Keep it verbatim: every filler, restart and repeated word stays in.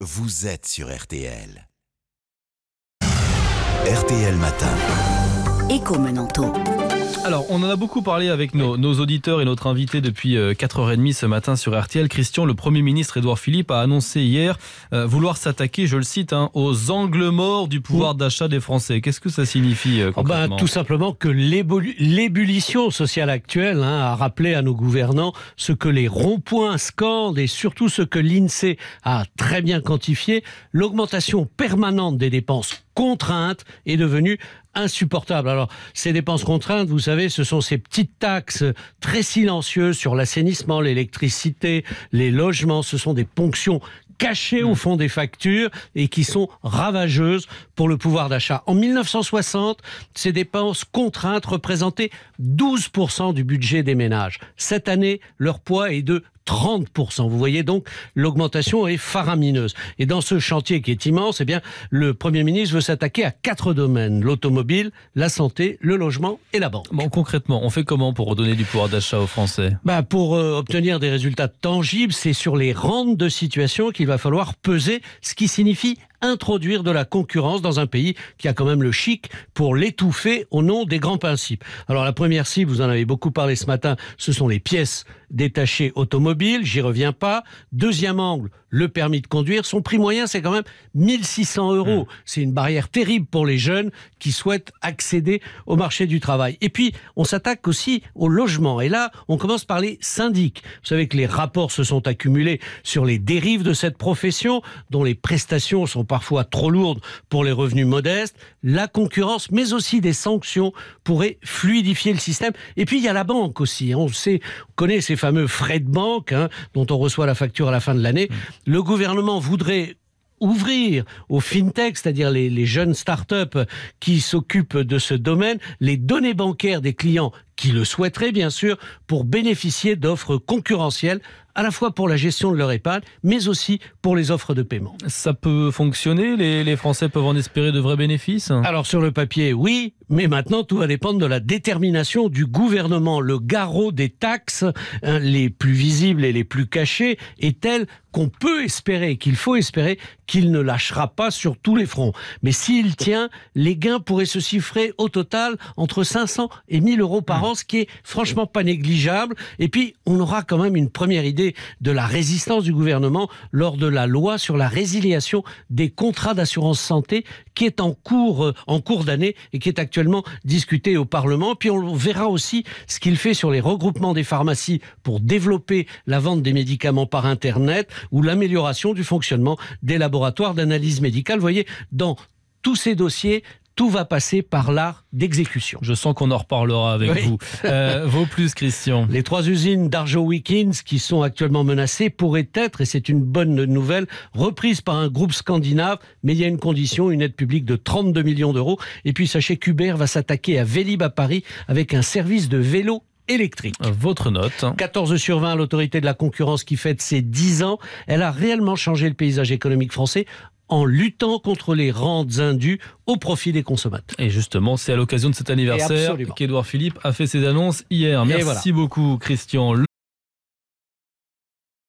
vous êtes sur R T L. R T L Matin. Écho Menanto. Alors, on en a beaucoup parlé avec nos, nos auditeurs et notre invité depuis quatre heures trente ce matin sur R T L. Christian, le Premier ministre Édouard Philippe a annoncé hier euh, vouloir s'attaquer, je le cite, hein, aux angles morts du pouvoir d'achat des Français. Qu'est-ce que ça signifie euh, concrètement ? Oh ben, tout simplement que l'ébullition l'ébullition sociale actuelle hein, a rappelé à nos gouvernants ce que les ronds-points scandent et surtout ce que l'INSEE a très bien quantifié. L'augmentation permanente des dépenses contraintes est devenue insupportable. Alors, ces dépenses contraintes, vous savez, ce sont ces petites taxes très silencieuses sur l'assainissement, l'électricité, les logements. Ce sont des ponctions cachées au fond des factures et qui sont ravageuses pour le pouvoir d'achat. En mille neuf cent soixante, ces dépenses contraintes représentaient douze pour cent du budget des ménages. Cette année, leur poids est de trente pour cent. Vous voyez donc, l'augmentation est faramineuse. Et dans ce chantier qui est immense, eh bien, le Premier ministre veut s'attaquer à quatre domaines. L'automobile, la santé, le logement et la banque. Bon, concrètement, on fait comment pour redonner du pouvoir d'achat aux Français ? Bah, pour euh, obtenir des résultats tangibles, c'est sur les rentes de situation qu'il va falloir peser, ce qui signifie introduire de la concurrence dans un pays qui a quand même le chic pour l'étouffer au nom des grands principes. Alors la première cible, vous en avez beaucoup parlé ce matin, ce sont les pièces détachées automobiles, j'y reviens pas. Deuxième angle, le permis de conduire. Son prix moyen, c'est quand même mille six cents euros. Mmh. C'est une barrière terrible pour les jeunes qui souhaitent accéder au marché du travail. Et puis, on s'attaque aussi au logement. Et là, on commence par les syndics. Vous savez que les rapports se sont accumulés sur les dérives de cette profession, dont les prestations sont parfois trop lourdes pour les revenus modestes. La concurrence, mais aussi des sanctions, pourraient fluidifier le système. Et puis, il y a la banque aussi. On sait, on connaît ces fameux frais de banque hein, dont on reçoit la facture à la fin de l'année. Mmh. Le gouvernement voudrait ouvrir aux fintechs, c'est-à-dire les, les jeunes start-up qui s'occupent de ce domaine, les données bancaires des clients qui le souhaiteraient bien sûr, pour bénéficier d'offres concurrentielles, à la fois pour la gestion de leur épargne, mais aussi pour les offres de paiement. Ça peut fonctionner ? Les, les Français peuvent en espérer de vrais bénéfices ? Alors sur le papier, oui, mais maintenant tout va dépendre de la détermination du gouvernement. Le garrot des taxes, hein, les plus visibles et les plus cachées, est tel qu'on peut espérer, qu'il faut espérer, qu'il ne lâchera pas sur tous les fronts. Mais s'il tient, les gains pourraient se chiffrer au total entre cinq cents et mille euros par an, ce qui est franchement pas négligeable. Et puis, on aura quand même une première idée de la résistance du gouvernement lors de la loi sur la résiliation des contrats d'assurance santé qui est en cours, euh, en cours d'année et qui est actuellement discutée au Parlement. Puis on verra aussi ce qu'il fait sur les regroupements des pharmacies pour développer la vente des médicaments par Internet ou l'amélioration du fonctionnement des laboratoires d'analyse médicale. Vous voyez, dans tous ces dossiers, tout va passer par l'art d'exécution. Je sens qu'on en reparlera avec oui. vous. Euh, vos plus, Christian. Les trois usines d'Arjowiggins qui sont actuellement menacées pourraient être, et c'est une bonne nouvelle, reprises par un groupe scandinave, mais il y a une condition, une aide publique de trente-deux millions d'euros. Et puis sachez qu'Uber va s'attaquer à Vélib à Paris avec un service de vélo électrique. Votre note. quatorze sur vingt, l'autorité de la concurrence qui fête ses dix ans. Elle a réellement changé le paysage économique français en luttant contre les rentes indues au profit des consommateurs. Et justement, c'est à l'occasion de cet anniversaire qu'Édouard Philippe a fait ses annonces hier. Merci voilà. beaucoup, Christian.